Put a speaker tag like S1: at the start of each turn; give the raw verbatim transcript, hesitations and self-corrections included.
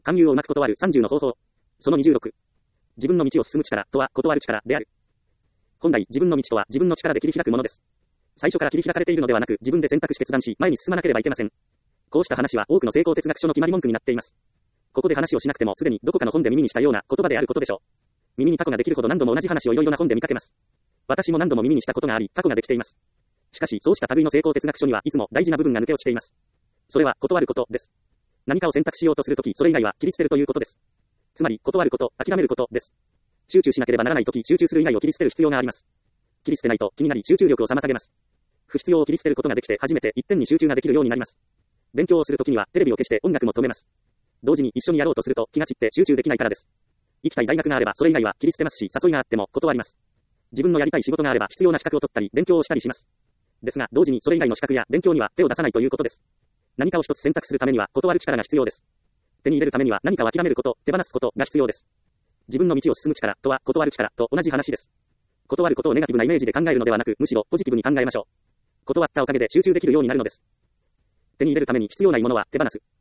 S1: 勧誘をうまく断るさんじゅうの方法。そのにじゅうろく。自分の道を進む力とは断る力である。本来自分の道とは自分の力で切り開くものです。最初から切り開かれているのではなく、自分で選択し決断し、前に進まなければいけません。こうした話は多くの成功哲学書の決まり文句になっています。ここで話をしなくてもすでにどこかの本で耳にしたような言葉であることでしょう。耳にタコができるほど何度も同じ話をいろいろな本で見かけます。私も何度も耳にしたことがあり、タコができています。しかし、そうした類の成功哲学書にはいつも大事な部分が抜け落ちています。それは断ることです。何かを選択しようとするとき、それ以外は切り捨てるということです。つまり、断ること、諦めることです。集中しなければならないとき、集中する以外を切り捨てる必要があります。切り捨てないと気になり集中力を妨げます。不必要を切り捨てることができて初めて一点に集中ができるようになります。勉強をするときにはテレビを消して音楽も止めます。同時に一緒にやろうとすると気が散って集中できないからです。行きたい大学があればそれ以外は切り捨てますし、誘いがあっても断ります。自分のやりたい仕事があれば必要な資格を取ったり勉強をしたりします。ですが、同時にそれ以外の資格や勉強には手を出さないということです。何かを一つ選択するためには断る力が必要です。手に入れるためには何かを諦めること、手放すことが必要です。自分の道を進む力とは断る力と同じ話です。断ることをネガティブなイメージで考えるのではなく、むしろポジティブに考えましょう。断ったおかげで集中できるようになるのです。手に入れるために必要ないものは手放す。